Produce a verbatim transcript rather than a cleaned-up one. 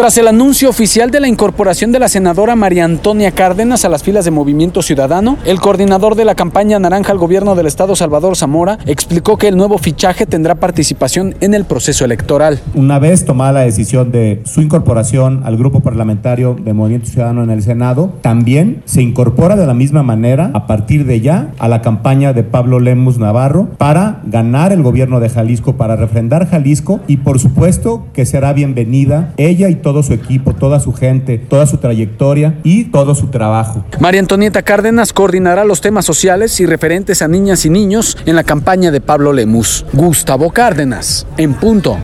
Tras el anuncio oficial de la incorporación de la senadora María Antonia Cárdenas a las filas de Movimiento Ciudadano, el coordinador de la campaña naranja al gobierno del estado, Salvador Zamora, explicó que el nuevo fichaje tendrá participación en el proceso electoral. Una vez tomada la decisión de su incorporación al grupo parlamentario de Movimiento Ciudadano en el Senado, también se incorpora de la misma manera a partir de ya a la campaña de Pablo Lemus Navarro para ganar el gobierno de Jalisco, para refrendar Jalisco, y por supuesto que será bienvenida ella y todo su equipo, toda su gente, toda su trayectoria y todo su trabajo. María Antonieta Cárdenas coordinará los temas sociales y referentes a niñas y niños en la campaña de Pablo Lemus. Gustavo Cárdenas, en punto.